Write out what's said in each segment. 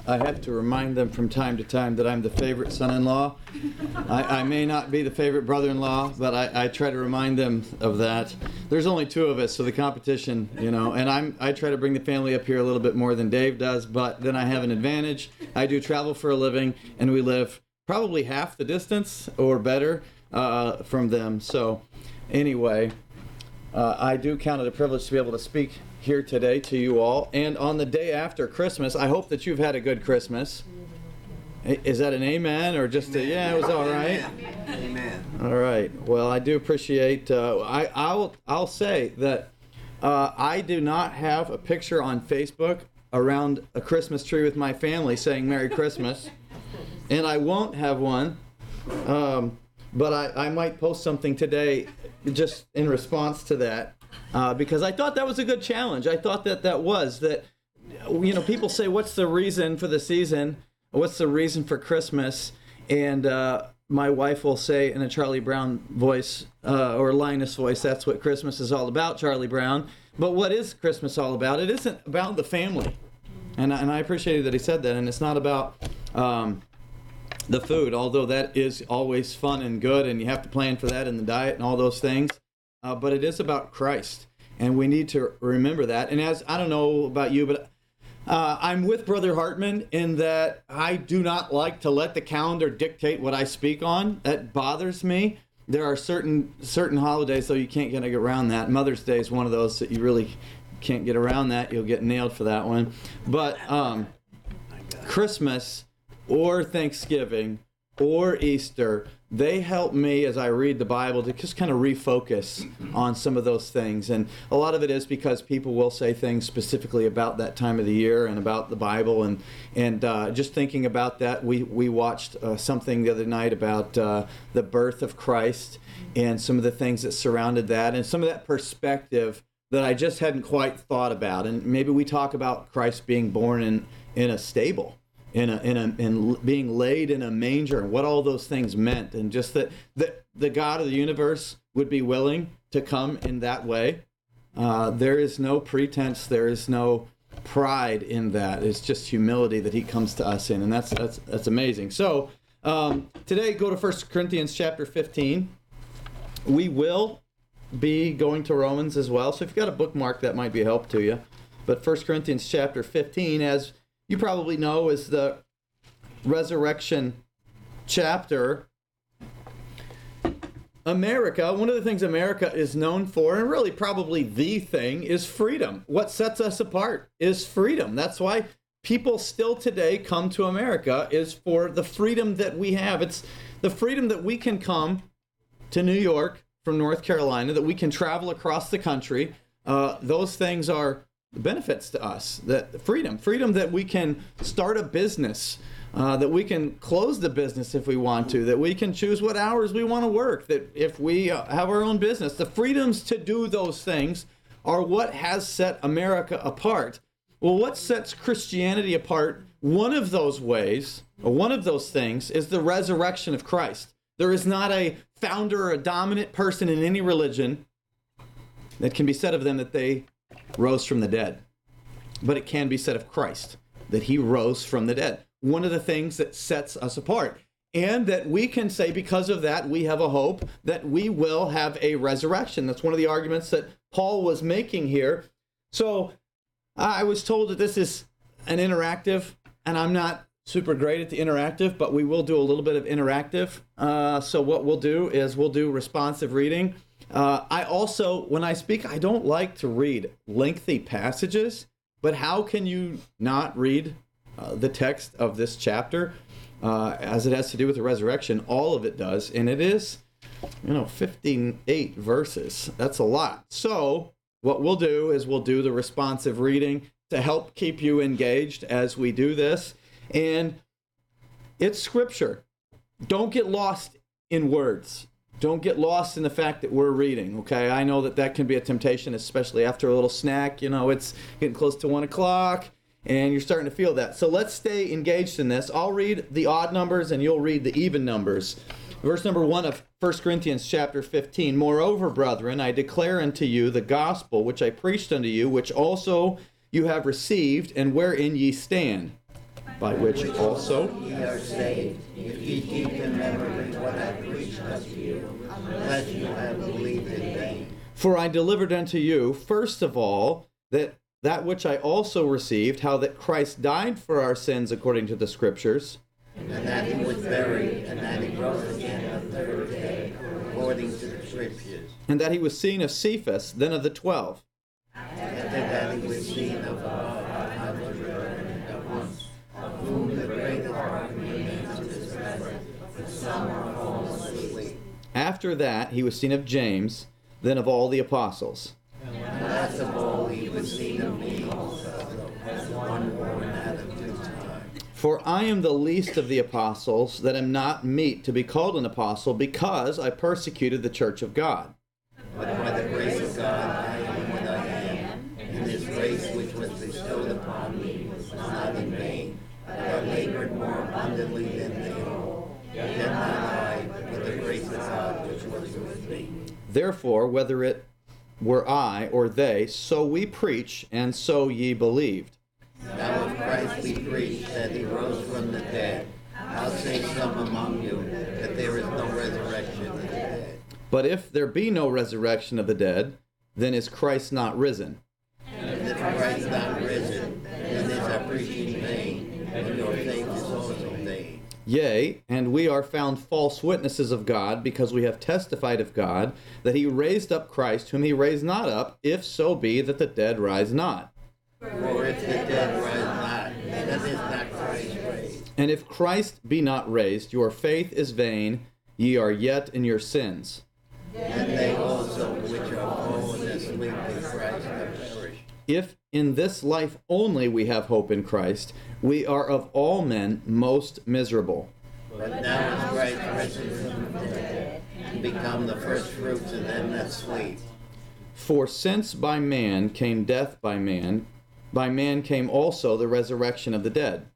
I have to remind them from time to time that I'm the favorite son-in-law. I may not be the favorite brother-in-law, but I try to remind them of that. There's only two of us, so the competition, and I try to bring the family up here a little bit more than Dave does, but then I have an advantage. I do travel for a living, and we live probably half the distance or better from them. So anyway, I do count it a privilege to be able to speak here today to you all. And on the day after Christmas, I hope that you've had a good Christmas. Is that an amen or just a, yeah, it was all right? Amen. All right. Well, I do appreciate, I'll say that I do not have a picture on Facebook around a Christmas tree with my family saying Merry Christmas. And I won't have one. But I might post something today just in response to that. Because I thought that was a good challenge. I thought that people say, what's the reason for the season? What's the reason for Christmas? And my wife will say in a Charlie Brown voice, or Linus voice, that's what Christmas is all about, Charlie Brown. But what is Christmas all about? It isn't about the family. And I appreciated that he said that. And it's not about the food, although that is always fun and good, and you have to plan for that in the diet and all those things. But it is about Christ, and we need to remember that. And as I don't know about you, but I'm with Brother Hartman in that I do not like to let the calendar dictate what I speak on. That bothers me. There are certain holidays, though, you can't get around that. Mother's Day is one of those that you really can't get around that. You'll get nailed for that one. But Christmas or Thanksgiving or Easter, they help me as I read the Bible to just kind of refocus on some of those things. And a lot of it is because people will say things specifically about that time of the year and about the Bible. And just thinking about that, we watched something the other night about the birth of Christ and some of the things that surrounded that and some of that perspective that I just hadn't quite thought about. And maybe we talk about Christ being born in a stable, in being laid in a manger, and what all those things meant, and just that the God of the universe would be willing to come in that way. There is no pretense, there is no pride in that. It's just humility that he comes to us in, and that's amazing. So today, go to 1 Corinthians chapter 15. We will be going to Romans as well, so if you've got a bookmark, that might be a help to you. But 1 Corinthians chapter 15, as you probably know, is the resurrection chapter. America, one of the things America is known for, and really probably the thing, is freedom. What sets us apart is freedom. That's why people still today come to America, is for the freedom that we have. It's the freedom that we can come to New York from North Carolina, that we can travel across the country. Those things are benefits to us. That freedom that we can start a business, that we can close the business if we want to, that we can choose what hours we want to work, that if we have our own business, the freedoms to do those things are what has set America apart. Well, what sets Christianity apart, one of those ways, or one of those things, is the resurrection of Christ. There is not a founder or a dominant person in any religion that can be said of them that they rose from the dead. But it can be said of Christ, that he rose from the dead. One of the things that sets us apart. And that we can say because of that, we have a hope that we will have a resurrection. That's one of the arguments that Paul was making here. So I was told that this is an interactive, and I'm not super great at the interactive, but we will do a little bit of interactive. So what we'll do is we'll do responsive reading. I also, when I speak, I don't like to read lengthy passages, but how can you not read the text of this chapter as it has to do with the resurrection? All of it does, and it is, 58 verses. That's a lot. So what we'll do is we'll do the responsive reading to help keep you engaged as we do this. And it's scripture. Don't get lost in words. Don't get lost in the fact that we're reading, okay? I know that can be a temptation, especially after a little snack. It's getting close to 1 o'clock, and you're starting to feel that. So let's stay engaged in this. I'll read the odd numbers, and you'll read the even numbers. Verse number 1 of 1 Corinthians chapter 15. Moreover, brethren, I declare unto you the gospel which I preached unto you, which also you have received, and wherein ye stand. by which also ye are saved, if ye keep in memory what I preached unto you, unless you have believed in vain. For I delivered unto you, first of all, that which I also received, how that Christ died for our sins according to the Scriptures, And that he was buried, and that he rose again the third day, according to the Scriptures. and that he was seen of Cephas, then of the 12. After that he was seen of all 500 at once, of whom the greater part remains to this present, but some are fallen asleep. After that he was seen of James, then of all the apostles. And last of all he was seen of me also, as one born out of due time. For I am the least of the apostles, that am not meet to be called an apostle, because I persecuted the church of God. But by the grace of God I am what I am, and his grace which was bestowed upon me was not in vain, but I labored more abundantly than they all. Yet not I, but the grace of God which was with me. Therefore, whether it were I or they, so we preach, and so ye believed. Now of Christ we preach that he rose from the dead. How say some among you that there is no resurrection of the dead? But if there be no resurrection of the dead, then is Christ not risen? And if Christ not risen, then is our preaching vain, and your faith is also vain. Yea, and we are found false witnesses of God, because we have testified of God that he raised up Christ, whom he raised not up, if so be that the dead rise not. For if the dead rise not, then is not Christ raised. And if Christ be not raised, your faith is vain, ye are yet in your sins. And they also which are fallen asleep in Christ have perished. If in this life only we have hope in Christ, we are of all men most miserable. But now is Christ risen from the dead, and become the first fruits of them that sleep. For since by man came death by man came also the resurrection of the dead.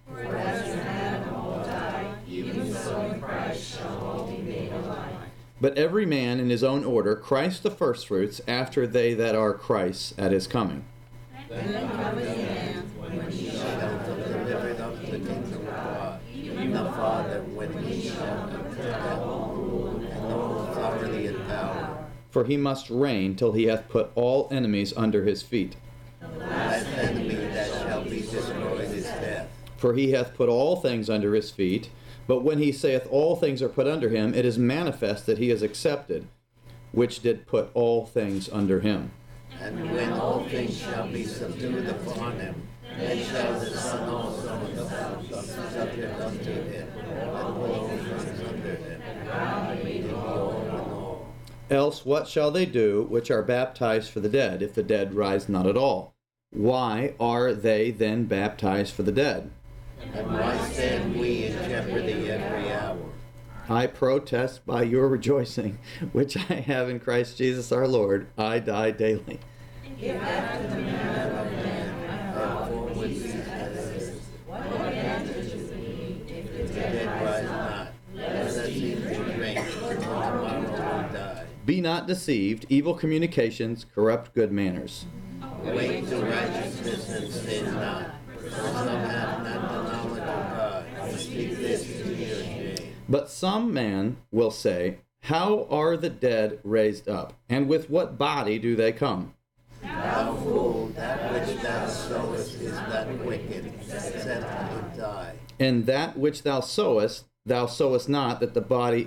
Even so in Christ shall all be made alive. But every man in his own order, Christ the firstfruits, after they that are Christ's at his coming. Then cometh the end, when he shall have delivered up the kingdom of God, even the Father, when he shall have put down all rule and all authority and power. For he must reign till he hath put all enemies under his feet. The last enemy that shall be destroyed is death. For he hath put all things under his feet. But when he saith all things are put under him, it is manifest that he is accepted, which did put all things under him. And when all things shall be subdued upon him, then shall the Son also be subject unto him, and put all things under him. God be to all in all. Else what shall they do which are baptized for the dead, if the dead rise not at all? Why are they then baptized for the dead? And why stand we in jeopardy every hour? I protest by your rejoicing, which I have in Christ Jesus our Lord, I die daily. Therefore with these heads, what advantage is me if the dead rise not? Let us eat and drink, for tomorrow we die. Be not deceived, evil communications corrupt good manners. Wait to righteousness and sin not. For some have not the knowledge of God. I speak this to your shame. But some man will say, how are the dead raised up? And with what body do they come? Thou fool, that which thou sowest is not wicked, except it die. And that which thou sowest not that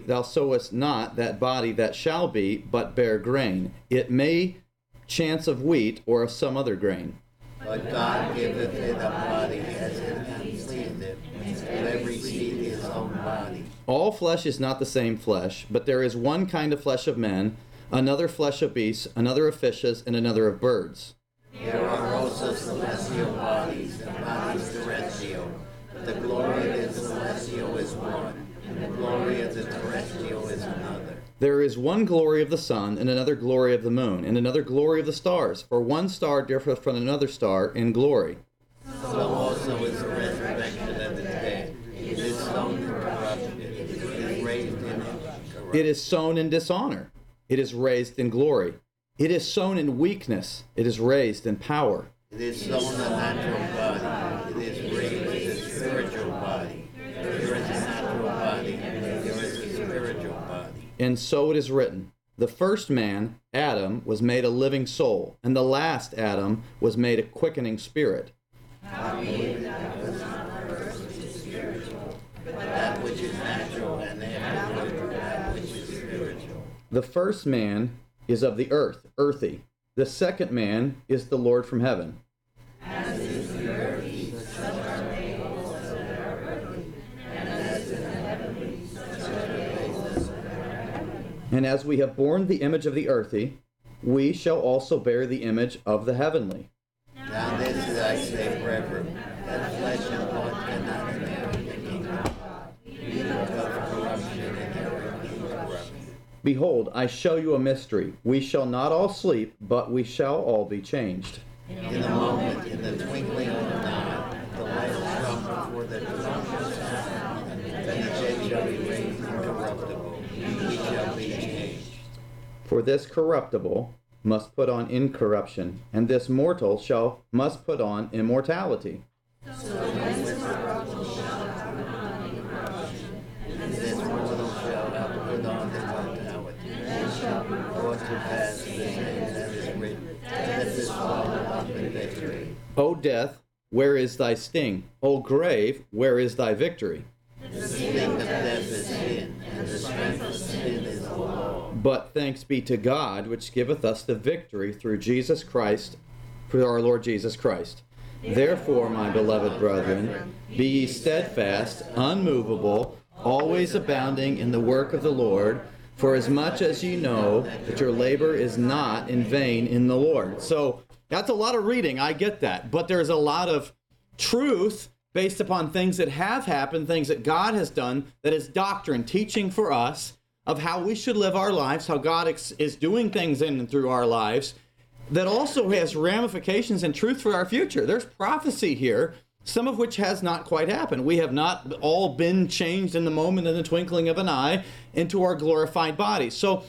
body that shall be, but bear grain. It may chance of wheat or of some other grain. But God giveth it a body as it pleased him, to every seed his own body. All flesh is not the same flesh, but there is one kind of flesh of men, another flesh of beasts, another of fishes, and another of birds. There are also celestial bodies and bodies terrestrial, but the glory of the celestial is one, and the glory of the terrestrial is another. There is one glory of the sun, and another glory of the moon, and another glory of the stars, for one star differeth from another star in glory. So also is the resurrection of the dead. It is sown in corruption, it is raised in incorruption. It is sown in dishonor, it is raised in glory. It is sown in weakness, it is raised in power. It is sown a natural body, it is raised a And so it is written, the first man, Adam, was made a living soul, and the last Adam was made a quickening spirit. Howbeit that was not first which is spiritual, but that which is natural, and afterward that which is spiritual. The first man is of the earth, earthy. The second man is the Lord from heaven. As is the earthy, such are they also that are earthly, and as is the heavenly, such are they also that are heavenly. And as we have borne the image of the earthy, we shall also bear the image of the heavenly. Now this is I say forever, that flesh and blood cannot inherit the kingdom of God, neither of corruption inherit incorruption. Behold, I show you a mystery. We shall not all sleep, but we shall all be changed. In the moment, in the twinkling of an eye, the light will come before the trump shall sound, and the dead shall be raised incorruptible, we shall be changed. For this corruptible must put on incorruption, and this mortal must put on immortality. So this corruptible shall have put on incorruption, and this mortal shall have put on immortality. And shall be brought to pass the same that is written, death is swallowed up in victory. O death, where is thy sting? O grave, where is thy victory? The sting of death is sin, and the strength of sin is the law. But thanks be to God, which giveth us the victory through Jesus Christ, through our Lord Jesus Christ. Therefore, my beloved brethren, be ye steadfast, unmovable, always abounding in the work of the Lord, for as much as ye know that your labor is not in vain in the Lord. So that's a lot of reading, I get that, but there's a lot of truth based upon things that have happened, things that God has done, that is doctrine, teaching for us of how we should live our lives, how God is doing things in and through our lives, that also has ramifications and truth for our future. There's prophecy here, some of which has not quite happened. We have not all been changed in the moment, in the twinkling of an eye, into our glorified bodies. So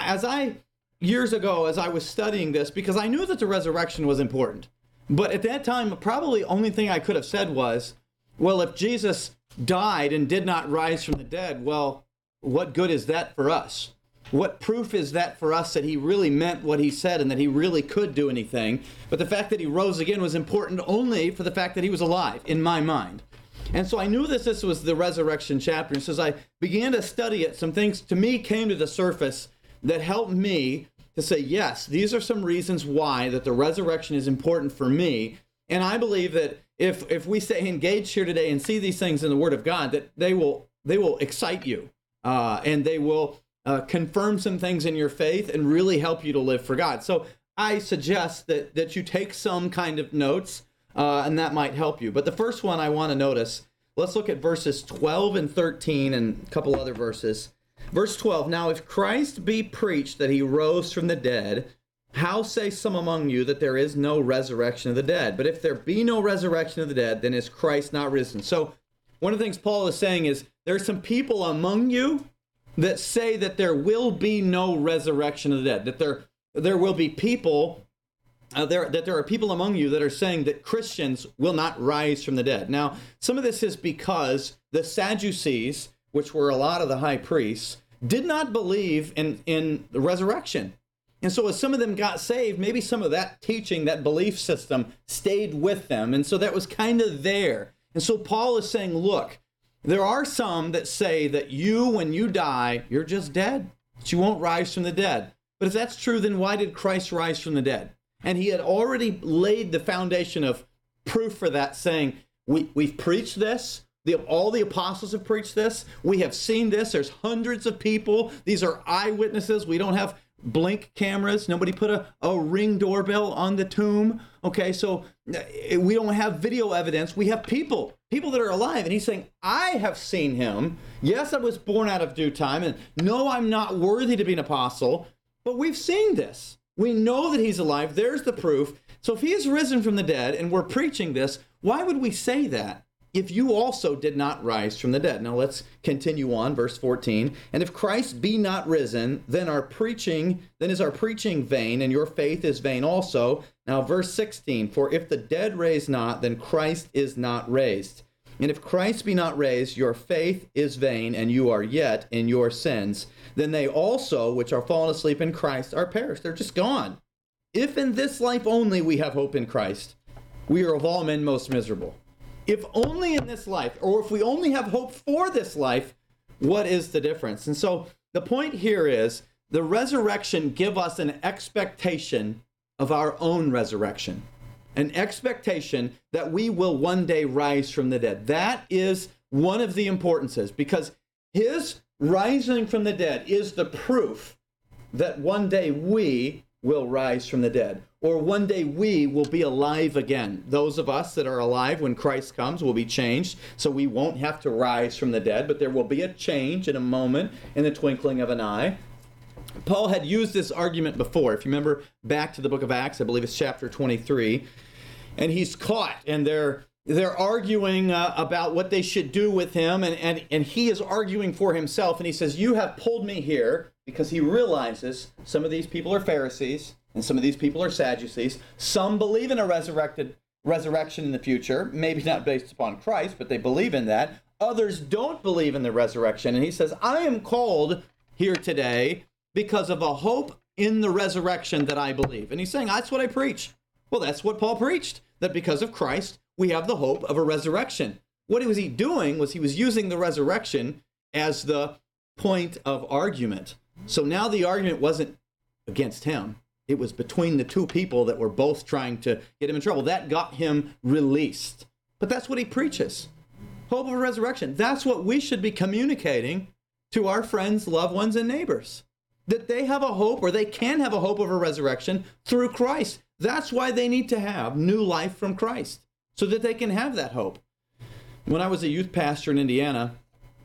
years ago, as I was studying this, because I knew that the resurrection was important, but at that time, probably only thing I could have said was, well, if Jesus died and did not rise from the dead, well, what good is that for us? What proof is that for us that he really meant what he said and that he really could do anything? But the fact that he rose again was important only for the fact that he was alive, in my mind. And so I knew this was the resurrection chapter. And so as I began to study it, some things to me came to the surface that helped me to say, yes, these are some reasons why that the resurrection is important for me. And I believe that if we stay engaged here today and see these things in the Word of God, that they will excite you and they will confirm some things in your faith and really help you to live for God. So I suggest that you take some kind of notes and that might help you. But the first one I want to notice, let's look at verses 12 and 13 and a couple other verses. Verse 12, now if Christ be preached that he rose from the dead, how say some among you that there is no resurrection of the dead? But if there be no resurrection of the dead, then is Christ not risen? So one of the things Paul is saying is there's some people among you that say that there will be no resurrection of the dead, that there will be people, that there are people among you that are saying that Christians will not rise from the dead. Now, some of this is because the Sadducees, which were a lot of the high priests, did not believe in the resurrection. And so as some of them got saved, maybe some of that teaching, that belief system stayed with them. And so that was kind of there. And so Paul is saying, look, there are some that say that when you die, you're just dead, that you won't rise from the dead. But if that's true, then why did Christ rise from the dead? And he had already laid the foundation of proof for that, saying, we've preached this. All the apostles have preached this. We have seen this. There's hundreds of people. These are eyewitnesses. We don't have blink cameras. Nobody put a Ring doorbell on the tomb. Okay, so we don't have video evidence. We have people that are alive. And he's saying, I have seen him. Yes, I was born out of due time. And no, I'm not worthy to be an apostle. But we've seen this. We know that he's alive. There's the proof. So if he is risen from the dead and we're preaching this, why would we say that if you also did not rise from the dead? Now let's continue on, verse 14. And if Christ be not risen, then is our preaching vain, and your faith is vain also. Now verse 16, for if the dead raise not, then Christ is not raised. And if Christ be not raised, your faith is vain, and you are yet in your sins. Then they also, which are fallen asleep in Christ, are perished. They're just gone. If in this life only we have hope in Christ, we are of all men most miserable. If only in this life, or if we only have hope for this life, what is the difference? And so the point here is the resurrection gives us an expectation of our own resurrection. An expectation that we will one day rise from the dead. That is one of the importances, because his rising from the dead is the proof that one day we will rise from the dead, or one day we will be alive again. Those of us that are alive when Christ comes will be changed, so we won't have to rise from the dead, but there will be a change in a moment, in the twinkling of an eye. Paul had used this argument before. If you remember back to the book of Acts, I believe it's chapter 23, and he's caught, and they're arguing about what they should do with him, and he is arguing for himself, and he says, you have pulled me here, because he realizes some of these people are Pharisees, and some of these people are Sadducees. Some believe in a resurrection in the future, maybe not based upon Christ, but they believe in that. Others don't believe in the resurrection, and he says, I am called here today because of a hope in the resurrection that I believe. And he's saying, that's what I preach. Well, that's what Paul preached, that because of Christ, we have the hope of a resurrection. What was he doing was he was using the resurrection as the point of argument. So now the argument wasn't against him. It was between the two people that were both trying to get him in trouble. That got him released. But that's what he preaches. Hope of a resurrection. That's what we should be communicating to our friends, loved ones, and neighbors. That they have a hope, or they can have a hope of a resurrection through Christ. That's why they need to have new life from Christ, so that they can have that hope. When I was a youth pastor in Indiana,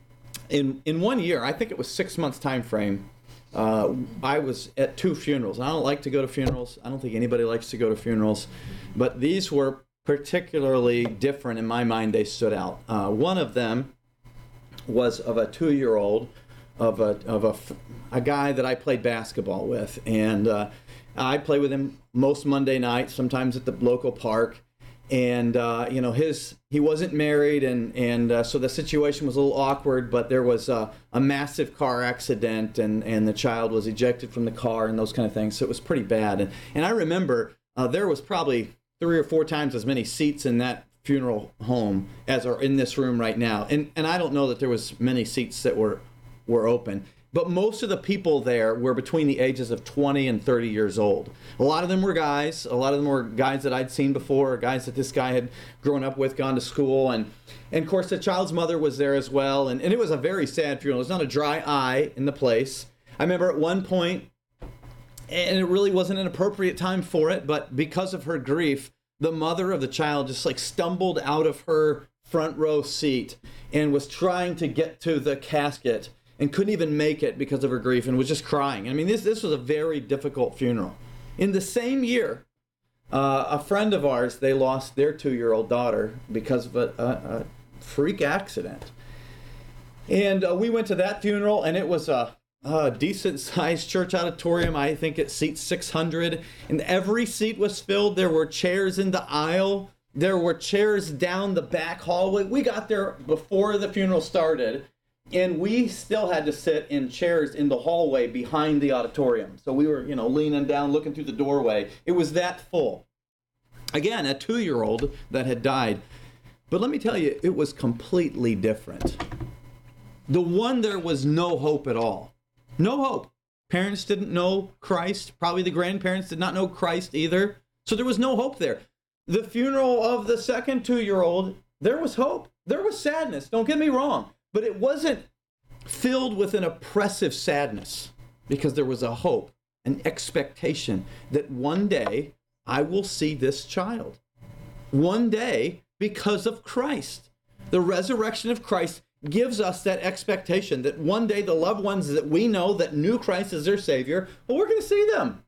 in 1 year, I think it was 6 months time frame, I was at 2 funerals. I don't like to go to funerals. I don't think anybody likes to go to funerals. But these were particularly different in my mind. They stood out. One of them was of a 2-year-old of a guy that I played basketball with. And I play with him most Monday nights, sometimes at the local park. And, he wasn't married, and so the situation was a little awkward, but there was a massive car accident, and the child was ejected from the car and those kind of things. So it was pretty bad. And I remember there was probably 3 or 4 times as many seats in that funeral home as are in this room right now. And I don't know that there was many seats that were open. But most of the people there were between the ages of 20 and 30 years old. A lot of them were guys. A lot of them were guys that I'd seen before, guys that this guy had grown up with, gone to school. And of course, the child's mother was there as well. And it was a very sad funeral. There's not a dry eye in the place. I remember at one point, and it really wasn't an appropriate time for it, but because of her grief, the mother of the child just stumbled out of her front row seat and was trying to get to the casket and couldn't even make it because of her grief and was just crying. I mean, this was a very difficult funeral. In the same year, a friend of ours, they lost their 2-year-old daughter because of a freak accident. And we went to that funeral, and it was a decent-sized church auditorium. I think it seats 600, and every seat was filled. There were chairs in the aisle. There were chairs down the back hallway. We got there before the funeral started, and we still had to sit in chairs in the hallway behind the auditorium. So we were, leaning down, looking through the doorway. It was that full. Again, a 2-year-old that had died. But let me tell you, it was completely different. The one, there was no hope at all. No hope. Parents didn't know Christ. Probably the grandparents did not know Christ either. So there was no hope there. The funeral of the second 2-year-old, there was hope. There was sadness. Don't get me wrong. But it wasn't filled with an oppressive sadness, because there was a hope, an expectation that one day I will see this child. One day, because of Christ. The resurrection of Christ gives us that expectation that one day the loved ones that we know that knew Christ as their Savior, well, we're going to see them.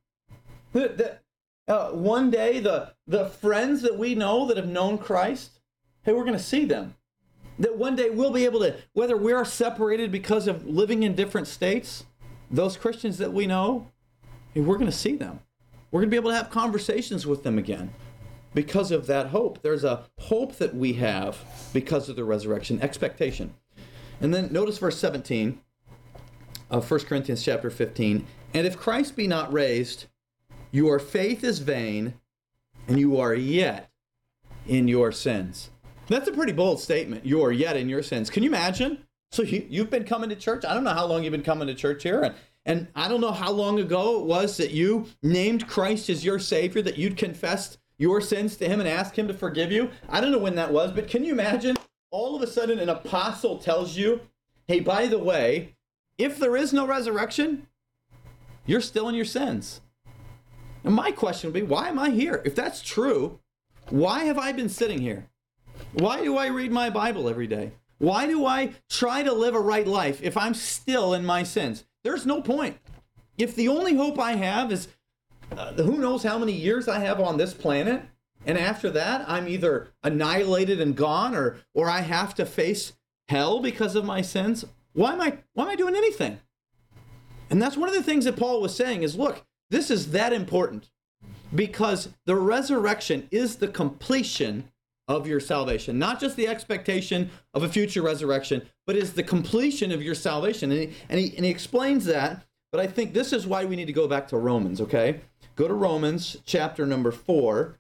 One day the friends that we know that have known Christ, hey, we're going to see them. That one day we'll be able to, whether we are separated because of living in different states, those Christians that we know, we're going to see them. We're going to be able to have conversations with them again. because of that hope. There's a hope that we have because of the resurrection, expectation. And then notice verse 17 of 1 Corinthians chapter 15. And if Christ be not raised, your faith is vain, and you are yet in your sins. That's a pretty bold statement. You are yet in your sins. Can you imagine? So you've been coming to church. I don't know how long you've been coming to church here. And I don't know how long ago it was that you named Christ as your Savior, that you'd confessed your sins to him and asked him to forgive you. I don't know when that was, but can you imagine all of a sudden an apostle tells you, hey, by the way, if there is no resurrection, you're still in your sins. And my question would be, why am I here? If that's true, why have I been sitting here? Why do I read my Bible every day? Why do I try to live a right life if I'm still in my sins? There's no point. If the only hope I have is who knows how many years I have on this planet, and after that I'm either annihilated and gone, or I have to face hell because of my sins, why am I doing anything? And that's one of the things that Paul was saying is, look, this is that important because the resurrection is the completion of your salvation, not just the expectation of a future resurrection, but is the completion of your salvation. And he explains that, but I think this is why we need to go back to Romans, okay? Go to Romans chapter number 4.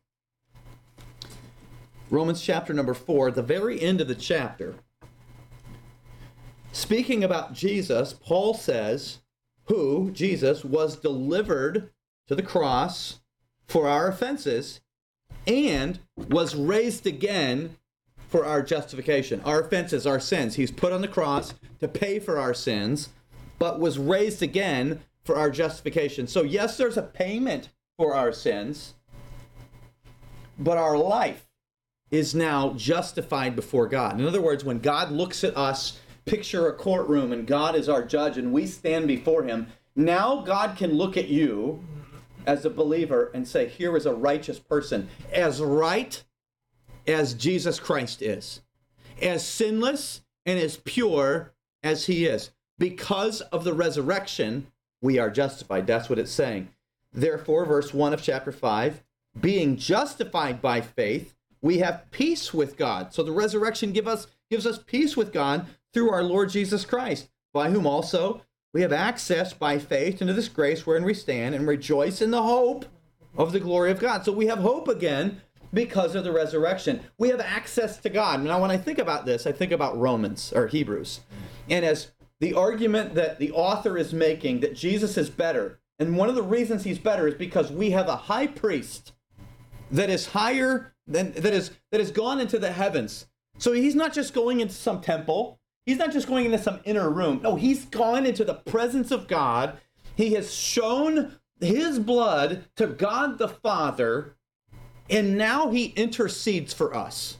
Romans chapter number 4, at the very end of the chapter. Speaking about Jesus, Paul says, who, Jesus, was delivered to the cross for our offenses and was raised again for our justification. Our offenses, our sins. He's put on the cross to pay for our sins, but was raised again for our justification. So yes, there's a payment for our sins, but our life is now justified before God. In other words, when God looks at us, picture a courtroom, and God is our judge, and we stand before him, now God can look at you as a believer and say, here is a righteous person, as right as Jesus Christ is, as sinless and as pure as he is. Because of the resurrection, we are justified. That's what it's saying. Therefore, verse 1 of chapter 5, being justified by faith, we have peace with God. So the resurrection gives us peace with God through our Lord Jesus Christ, by whom also we have access by faith into this grace wherein we stand and rejoice in the hope of the glory of God. So we have hope again because of the resurrection. We have access to God. Now, when I think about this, I think about Romans or Hebrews. And as the argument that the author is making that Jesus is better, and one of the reasons he's better is because we have a high priest that is higher than that has gone into the heavens. So he's not just going into some temple. He's not just going into some inner room. No, he's gone into the presence of God. He has shown his blood to God the Father, and now he intercedes for us.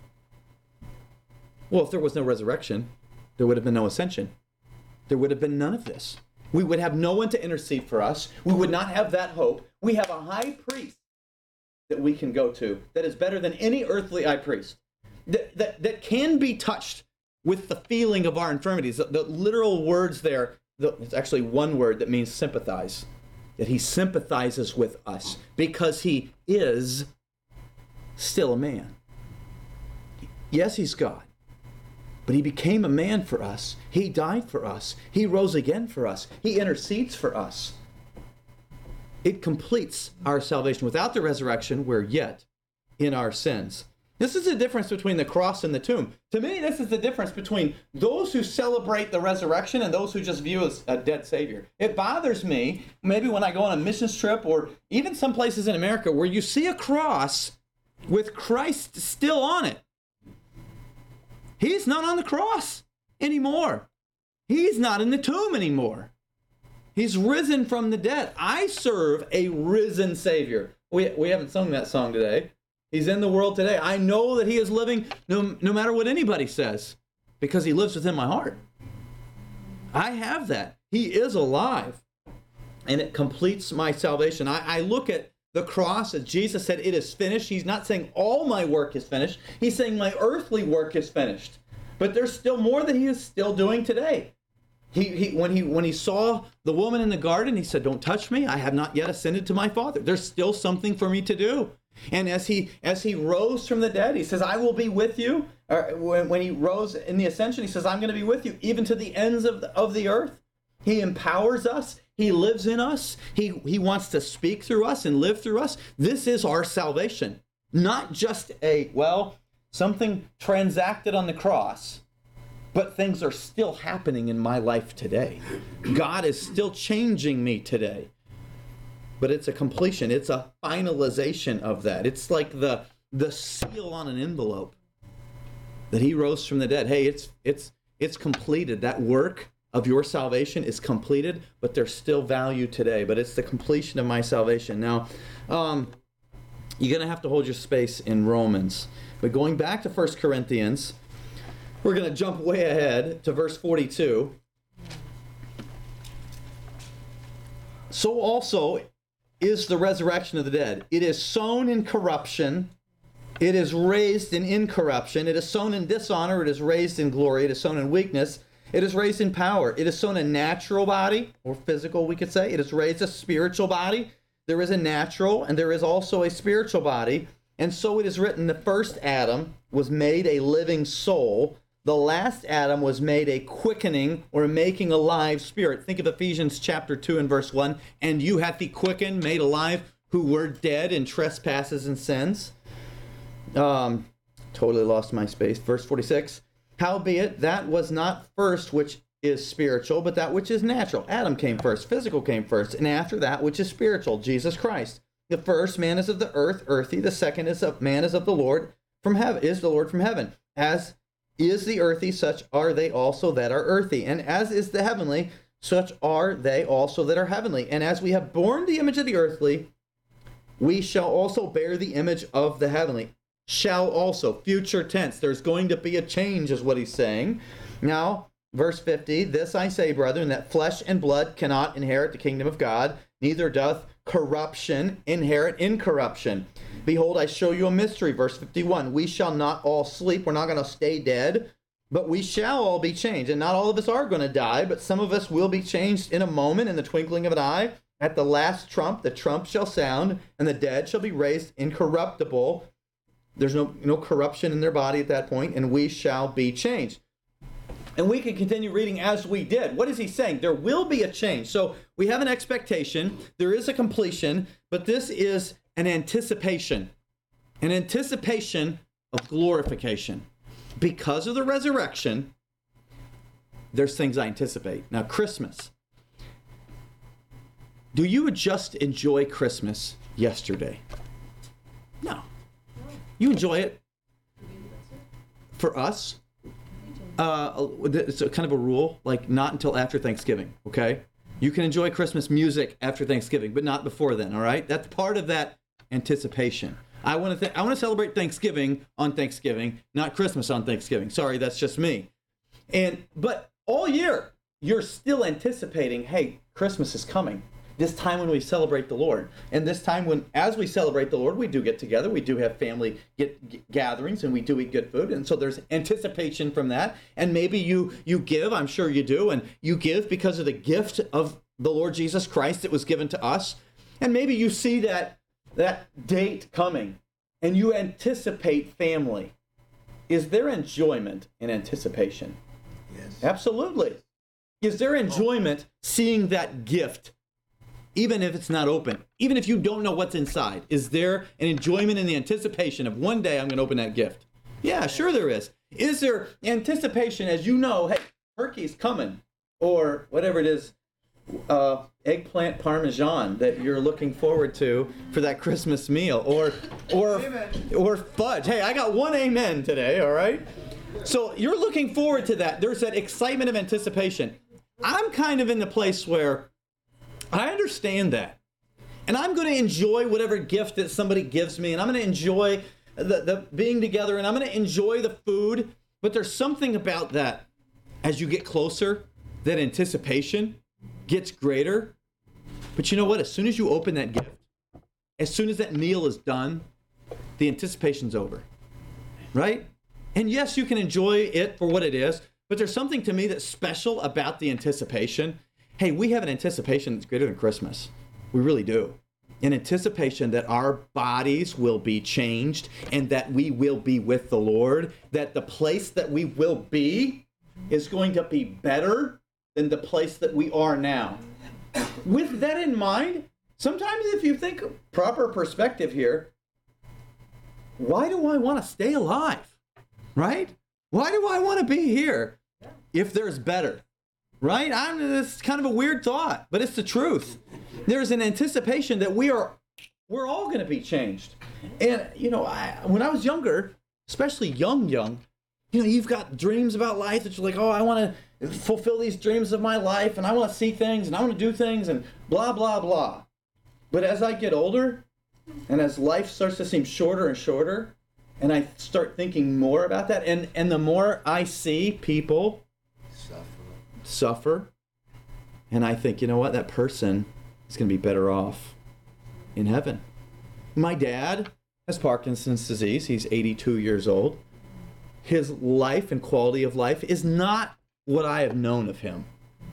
Well, if there was no resurrection, there would have been no ascension. There would have been none of this. We would have no one to intercede for us. We would not have that hope. We have a high priest that we can go to that is better than any earthly high priest, that can be touched with the feeling of our infirmities. The literal words there, it's actually one word that means sympathize, that he sympathizes with us because he is still a man. Yes, he's God, but he became a man for us. He died for us. He rose again for us. He intercedes for us. It completes our salvation. Without the resurrection, we're yet in our sins. This is the difference between the cross and the tomb. To me, this is the difference between those who celebrate the resurrection and those who just view as a dead Savior. It bothers me, maybe when I go on a missions trip or even some places in America where you see a cross with Christ still on it. He's not on the cross anymore. He's not in the tomb anymore. He's risen from the dead. I serve a risen Savior. We haven't sung that song today. He's in the world today. I know that he is living no matter what anybody says, because he lives within my heart. I have that. He is alive, and it completes my salvation. I look at the cross as Jesus said, it is finished. He's not saying all my work is finished. He's saying my earthly work is finished. But there's still more that he is still doing today. When he saw the woman in the garden, he said, don't touch me. I have not yet ascended to my Father. There's still something for me to do. And as he rose from the dead, he says, I will be with you. Or when he rose in the ascension, he says, I'm going to be with you even to the ends of the earth. He empowers us. He lives in us. He wants to speak through us and live through us. This is our salvation. Not just something transacted on the cross, but things are still happening in my life today. God is still changing me today. But it's a completion. It's a finalization of that. It's like the seal on an envelope that he rose from the dead. Hey, it's completed. That work of your salvation is completed, but there's still value today. But it's the completion of my salvation. Now, you're going to have to hold your space in Romans. But going back to 1 Corinthians, we're going to jump way ahead to verse 42. So also is the resurrection of the dead. It is sown in corruption. It is raised in incorruption. It is sown in dishonor. It is raised in glory. It is sown in weakness. It is raised in power. It is sown a natural body, or physical, we could say. It is raised a spiritual body. There is a natural, and there is also a spiritual body. And so it is written, the first Adam was made a living soul. The last Adam was made a quickening or making alive spirit. Think of Ephesians chapter 2 and verse 1. And you hath he quickened, made alive, who were dead in trespasses and sins. Totally lost my space. Verse 46. Howbeit, that was not first which is spiritual, but that which is natural. Adam came first, physical came first, and after that which is spiritual, Jesus Christ. The first man is of the earth, earthy. The second is of man is of the Lord from heaven, is the Lord from heaven. As is the earthy, such are they also that are earthy. And as is the heavenly, such are they also that are heavenly. And as we have borne the image of the earthly, we shall also bear the image of the heavenly. Shall also, future tense. There's going to be a change, is what he's saying. Now, verse 50, this I say, brethren, that flesh and blood cannot inherit the kingdom of God, neither doth corruption inherit incorruption. Behold, I show you a mystery. Verse 51, we shall not all sleep. We're not going to stay dead, but we shall all be changed. And not all of us are going to die, but some of us will be changed in a moment, in the twinkling of an eye. At the last trump, the trump shall sound, and the dead shall be raised incorruptible. There's no corruption in their body at that point, and we shall be changed. And we can continue reading as we did. What is he saying? There will be a change. So we have an expectation. There is a completion, but this is an anticipation of glorification. Because of the resurrection, there's things I anticipate. Now, Christmas. Do you just enjoy Christmas yesterday? No. You enjoy it. For us, it's a kind of a rule, like not until after Thanksgiving, okay? You can enjoy Christmas music after Thanksgiving, but not before then, all right? That's part of that anticipation. I want to celebrate Thanksgiving on Thanksgiving, not Christmas on Thanksgiving. Sorry, that's just me. But all year, you're still anticipating, hey, Christmas is coming. This time when we celebrate the Lord. And this time when, as we celebrate the Lord, we do get together. We do have family gatherings, and we do eat good food. And so there's anticipation from that. And maybe you give, I'm sure you do, and you give because of the gift of the Lord Jesus Christ that was given to us. And maybe you see that date coming, and you anticipate family. Is there enjoyment in anticipation? Yes. Absolutely. Is there enjoyment seeing that gift? Even if it's not open, even if you don't know what's inside, is there an enjoyment in the anticipation of one day I'm going to open that gift? Yeah, sure there is. Is there anticipation as you know, hey, turkey's coming, or whatever it is, eggplant parmesan that you're looking forward to for that Christmas meal, or fudge. Hey, I got one amen today, all right? So you're looking forward to that. There's that excitement of anticipation. I'm kind of in the place where I understand that. And I'm going to enjoy whatever gift that somebody gives me. And I'm going to enjoy the being together. And I'm going to enjoy the food. But there's something about that. As you get closer, that anticipation gets greater. But you know what? As soon as you open that gift, as soon as that meal is done, the anticipation's over. Right? And yes, you can enjoy it for what it is. But there's something to me that's special about the anticipation. Hey, we have an anticipation that's greater than Christmas. We really do. in anticipation that our bodies will be changed and that we will be with the Lord, that the place that we will be is going to be better than the place that we are now. With that in mind, sometimes if you think proper perspective here, why do I want to stay alive? Right? Why do I want to be here if there's better? Right? It's kind of a weird thought, but it's the truth. There's an anticipation that we're all going to be changed. And, when I was younger, especially young, you've got dreams about life that you're like, oh, I want to fulfill these dreams of my life, and I want to see things, and I want to do things, and blah, blah, blah. But as I get older, and as life starts to seem shorter and shorter, and I start thinking more about that, and the more I see people suffer, and I think, you know what, that person is going to be better off in heaven. My dad has Parkinson's disease. He's 82 years old. His life and quality of life is not what I have known of him.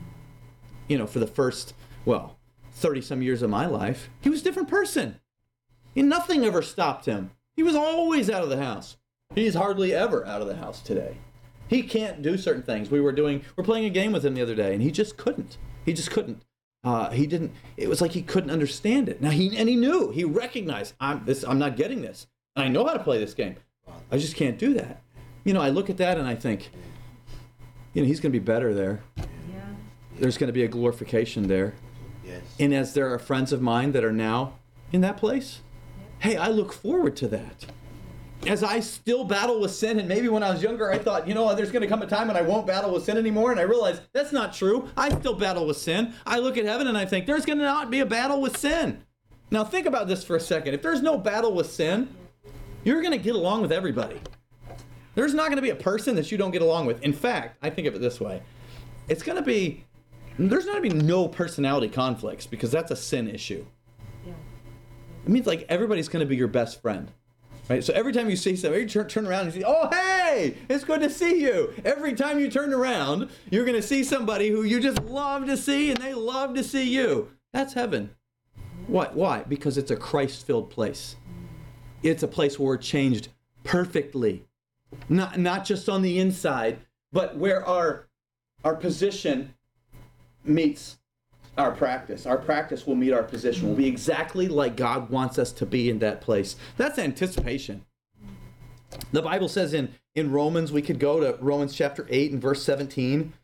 For the first, 30-some years of my life, he was a different person. And nothing ever stopped him. He was always out of the house. He's hardly ever out of the house today. He can't do certain things. We're playing a game with him the other day, and he just couldn't. He didn't. It was like he couldn't understand it. Now he knew. He recognized, I'm not getting this. I know how to play this game. I just can't do that. I look at that and I think, he's going to be better there. Yeah. There's going to be a glorification there. Yes. And as there are friends of mine that are now in that place, hey, I look forward to that. As I still battle with sin, and maybe when I was younger, I thought, there's going to come a time when I won't battle with sin anymore, and I realized that's not true. I still battle with sin. I look at heaven and I think, there's going to not be a battle with sin. Now think about this for a second. If there's no battle with sin, you're going to get along with everybody. There's not going to be a person that you don't get along with. In fact, I think of it this way. There's not going to be no personality conflicts, because that's a sin issue. Yeah. It means like everybody's going to be your best friend. Right? So every time you see somebody, you turn around and you say, oh, hey, it's good to see you. Every time you turn around, you're going to see somebody who you just love to see, and they love to see you. That's heaven. What? Why? Because it's a Christ-filled place. It's a place where we're changed perfectly. Not just on the inside, but where our position meets our practice. Our practice will meet our position. We'll be exactly like God wants us to be in that place. That's anticipation. The Bible says in Romans, we could go to Romans chapter 8 and verse 17.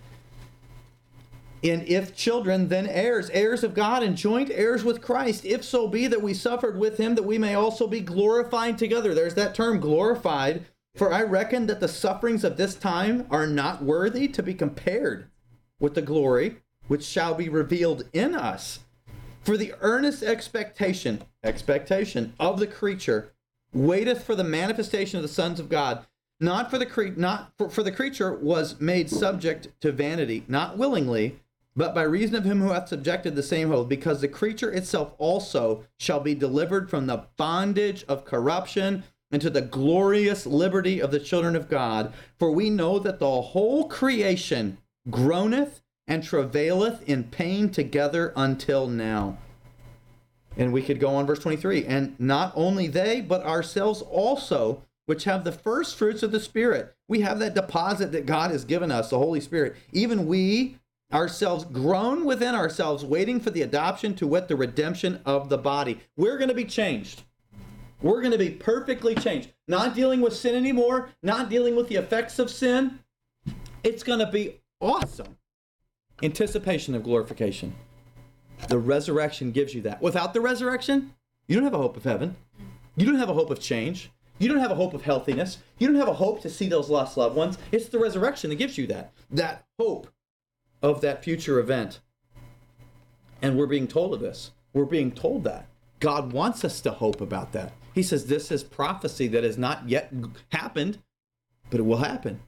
And if children, then heirs, heirs of God and joint heirs with Christ, if so be that we suffered with him, that we may also be glorified together. There's that term, glorified. For I reckon that the sufferings of this time are not worthy to be compared with the glory which shall be revealed in us. For the earnest expectation of the creature waiteth for the manifestation of the sons of God. For the creature was made subject to vanity, not willingly, but by reason of him who hath subjected the same hope, because the creature itself also shall be delivered from the bondage of corruption into the glorious liberty of the children of God. For we know that the whole creation groaneth and travaileth in pain together until now. And we could go on verse 23. And not only they, but ourselves also, which have the first fruits of the Spirit. We have that deposit that God has given us, the Holy Spirit. Even we ourselves groan within ourselves, waiting for the adoption, to wit, the redemption of the body. We're going to be changed. We're going to be perfectly changed. Not dealing with sin anymore, not dealing with the effects of sin. It's going to be awesome. Anticipation of glorification. The resurrection gives you that. Without the resurrection, you don't have a hope of heaven. You don't have a hope of change. You don't have a hope of healthiness. You don't have a hope to see those lost loved ones. It's the resurrection that gives you that hope of that future event. And we're being told of this. We're being told that. God wants us to hope about that. He says this is prophecy that has not yet happened, but it will happen.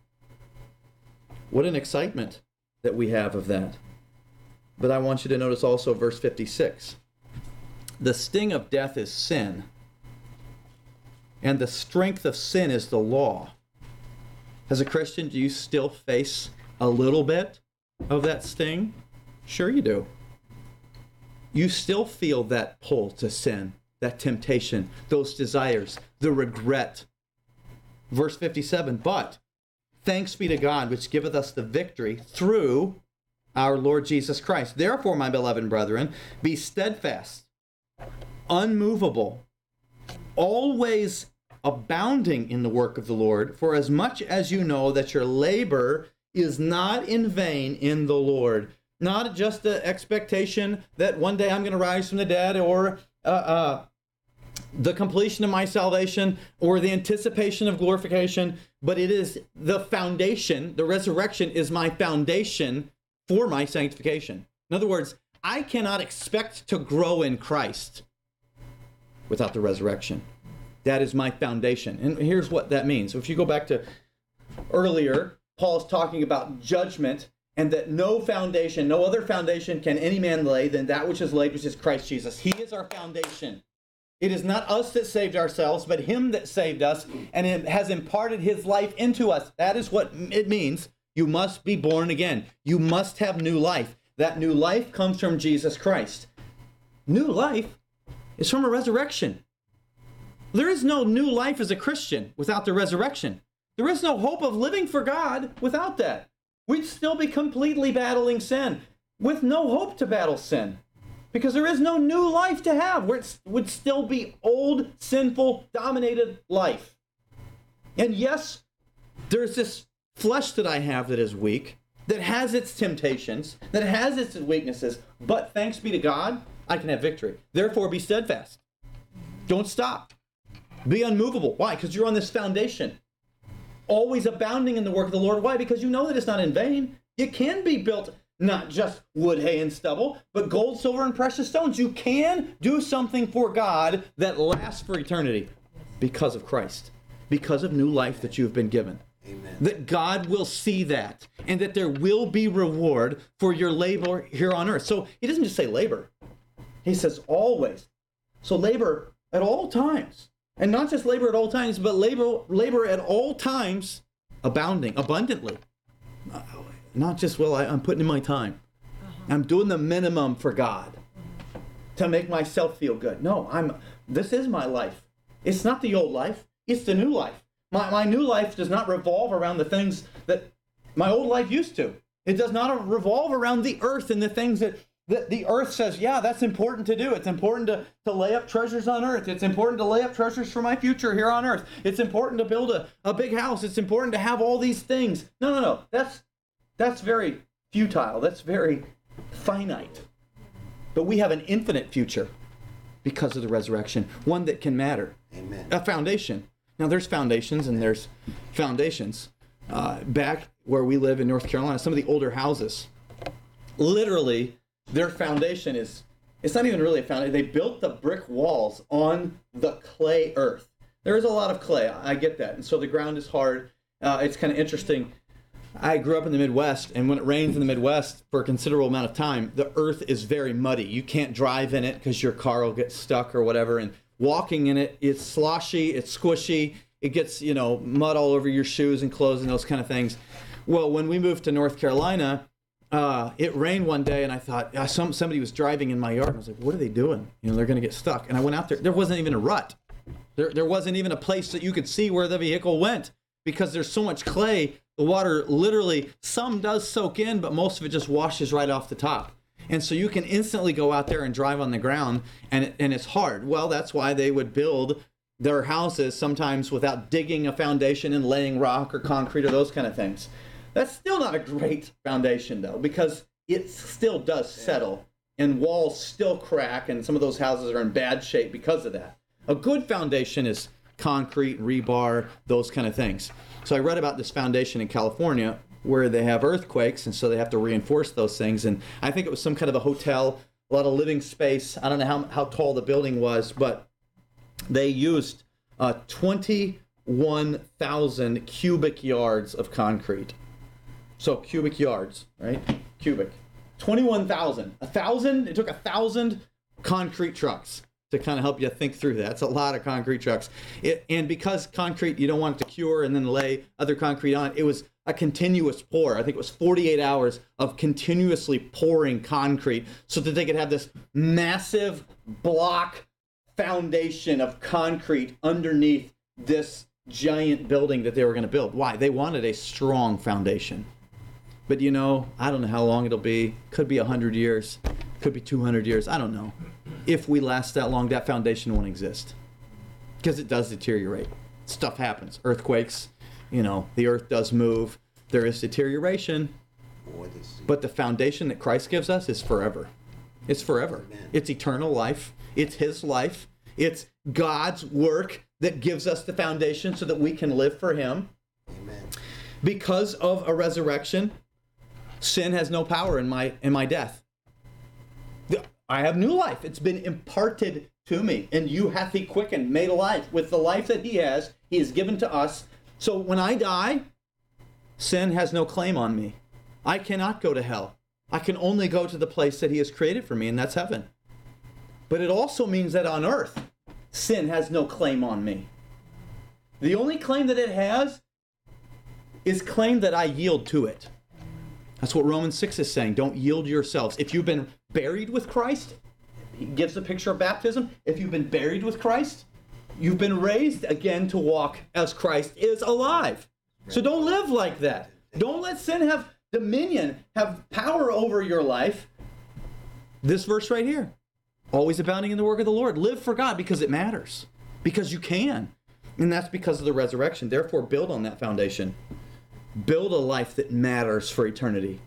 What an excitement that we have of that. But I want you to notice also verse 56. The sting of death is sin, and the strength of sin is the law. As a Christian, do you still face a little bit of that sting? Sure you do. you still feel that pull to sin, that temptation, those desires, the regret. Verse 57, but thanks be to God, which giveth us the victory through our Lord Jesus Christ. Therefore, my beloved brethren, be steadfast, unmovable, always abounding in the work of the Lord, for as much as you know that your labor is not in vain in the Lord. Not just the expectation that one day I'm going to rise from the dead, or the completion of my salvation, or the anticipation of glorification, but it is the foundation. The resurrection is my foundation for my sanctification. In other words, I cannot expect to grow in Christ without the resurrection. That is my foundation. And here's what that means. So if you go back to earlier, Paul's talking about judgment, and that no foundation, no other foundation can any man lay than that which is laid, which is Christ Jesus. He is our foundation. It is not us that saved ourselves, but him that saved us and has imparted his life into us. That is what it means. You must be born again. You must have new life. That new life comes from Jesus Christ. New life is from a resurrection. There is no new life as a Christian without the resurrection. There is no hope of living for God without that. We'd still be completely battling sin with no hope to battle sin, because there is no new life to have, where it would still be old, sinful, dominated life. And yes, there's this flesh that I have that is weak, that has its temptations, that has its weaknesses, but thanks be to God, I can have victory. Therefore, be steadfast. Don't stop. Be unmovable. Why? Because you're on this foundation. Always abounding in the work of the Lord. Why? Because you know that it's not in vain. It can be built, not just wood, hay, and stubble, but gold, silver, and precious stones. You can do something for God that lasts for eternity because of Christ, because of new life that you've been given. Amen. That God will see that, and that there will be reward for your labor here on earth. So he doesn't just say labor. He says always. So labor at all times. And not just labor at all times, but labor at all times, abounding, abundantly. Not just, well, I'm putting in my time. I'm doing the minimum for God to make myself feel good. No, this is my life. It's not the old life. It's the new life. My new life does not revolve around the things that my old life used to. It does not revolve around the earth and the things that the earth says, yeah, that's important to do. It's important to lay up treasures on earth. It's important to lay up treasures for my future here on earth. It's important to build a big house. It's important to have all these things. No. That's very futile. That's very finite. But we have an infinite future because of the resurrection, one that can matter. Amen. A foundation. Now, there's foundations and there's foundations. Back where we live in North Carolina, some of the older houses, literally, their foundation it's not even really a foundation. They built the brick walls on the clay earth. There is a lot of clay. I get that. And so the ground is hard. It's kind of interesting. I grew up in the Midwest, and when it rains in the Midwest for a considerable amount of time, the earth is very muddy. You can't drive in it because your car will get stuck or whatever. And walking in it, it's sloshy, it's squishy. It gets, mud all over your shoes and clothes and those kind of things. Well, when we moved to North Carolina, it rained one day, and I thought somebody was driving in my yard. And I was like, what are they doing? They're going to get stuck. And I went out there. There wasn't even a rut. There wasn't even a place that you could see where the vehicle went, because there's so much clay. The water literally, some does soak in, but most of it just washes right off the top. And so you can instantly go out there and drive on the ground, and it's hard. Well, that's why they would build their houses sometimes without digging a foundation and laying rock or concrete or those kind of things. That's still not a great foundation, though, because it still does settle, and walls still crack, and some of those houses are in bad shape because of that. A good foundation is concrete, rebar, those kind of things. So I read about this foundation in California where they have earthquakes, and so they have to reinforce those things. And I think it was some kind of a hotel, a lot of living space. I don't know how tall the building was, but they used 21,000 cubic yards of concrete. So cubic yards, right? Cubic. 21,000. 1,000, it took 1,000 concrete trucks to kind of help you think through that. It's a lot of concrete trucks. And because concrete, you don't want it to cure and then lay other concrete on it, it was a continuous pour. I think it was 48 hours of continuously pouring concrete so that they could have this massive block foundation of concrete underneath this giant building that they were going to build. Why? They wanted a strong foundation. But I don't know how long it'll be. Could be 100 years. Could be 200 years. I don't know. If we last that long, that foundation won't exist. Because it does deteriorate. Stuff happens. Earthquakes. The earth does move. There is deterioration. But the foundation that Christ gives us is forever. It's forever. Amen. It's eternal life. It's his life. It's God's work that gives us the foundation so that we can live for him. Amen. Because of a resurrection, sin has no power in my death. I have new life. It's been imparted to me. And you hath he quickened, made alive. With the life that he has given to us. So when I die, sin has no claim on me. I cannot go to hell. I can only go to the place that he has created for me, and that's heaven. But it also means that on earth, sin has no claim on me. The only claim that it has is claim that I yield to it. That's what Romans 6 is saying. Don't yield yourselves. If you've been buried with Christ, he gives a picture of baptism. If you've been buried with Christ, you've been raised again to walk as Christ is alive. So don't live like that. Don't let sin have dominion, have power over your life. This verse right here. Always abounding in the work of the Lord. Live for God because it matters. Because you can. And that's because of the resurrection. Therefore, build on that foundation. Build a life that matters for eternity.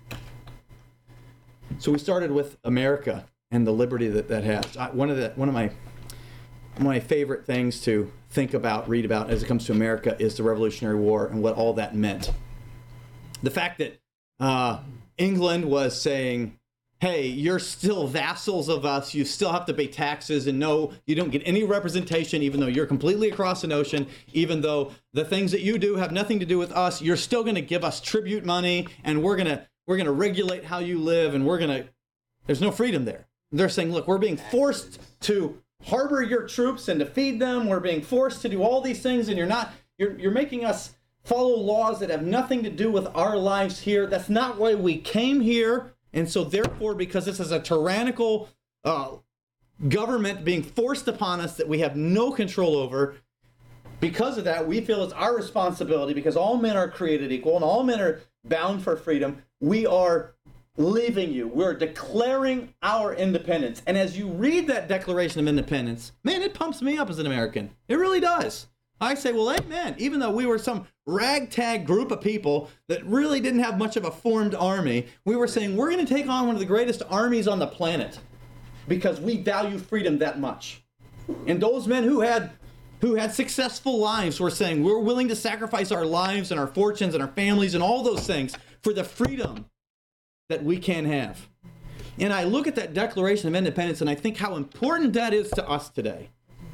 So we started with America and the liberty that has. One of my favorite things to think about, read about as it comes to America is the Revolutionary War and what all that meant. The fact that England was saying, hey, you're still vassals of us. You still have to pay taxes. And no, you don't get any representation, even though you're completely across an ocean, even though the things that you do have nothing to do with us. You're still going to give us tribute money, and we're going to regulate how you live, and there's no freedom there. They're saying, look, we're being forced to harbor your troops and to feed them. We're being forced to do all these things, and you're making us follow laws that have nothing to do with our lives here. That's not why we came here. And so therefore, because this is a tyrannical government being forced upon us that we have no control over, because of that, we feel it's our responsibility, because all men are created equal and all men are bound for freedom. We are leaving you. We're declaring our independence. And as you read that Declaration of Independence, man, it pumps me up as an American. It really does. I say, well, amen. Even though we were some ragtag group of people that really didn't have much of a formed army, we were saying we're going to take on one of the greatest armies on the planet because we value freedom that much. And those men who had successful lives were saying we're willing to sacrifice our lives and our fortunes and our families and all those things for the freedom that we can have. And I look at that Declaration of Independence and I think how important that is to us today.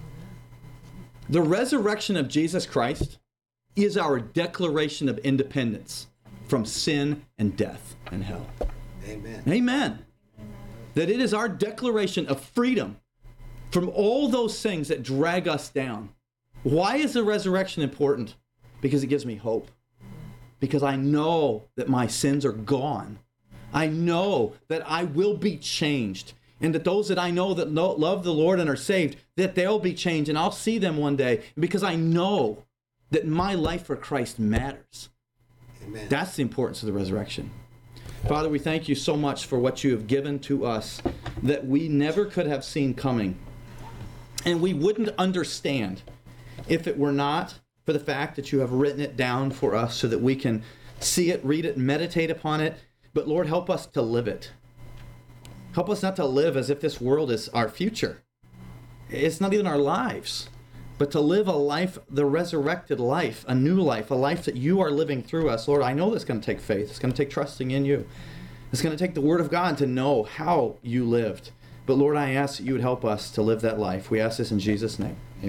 The resurrection of Jesus Christ is our declaration of independence from sin and death and hell. Amen. Amen. That it is our declaration of freedom from all those things that drag us down. Why is the resurrection important? Because it gives me hope. Because I know that my sins are gone. I know that I will be changed. And that those that I know that love the Lord and are saved, that they'll be changed and I'll see them one day because I know that my life for Christ matters. Amen. That's the importance of the resurrection. Father, we thank you so much for what you have given to us that we never could have seen coming. And we wouldn't understand if it were not for the fact that you have written it down for us so that we can see it, read it, meditate upon it. But Lord, help us to live it. Help us not to live as if this world is our future. It's not even our lives, but to live a life, the resurrected life, a new life, a life that you are living through us. Lord, I know that's going to take faith. It's going to take trusting in you. It's going to take the Word of God to know how you lived. But Lord, I ask that you would help us to live that life. We ask this in Jesus' name.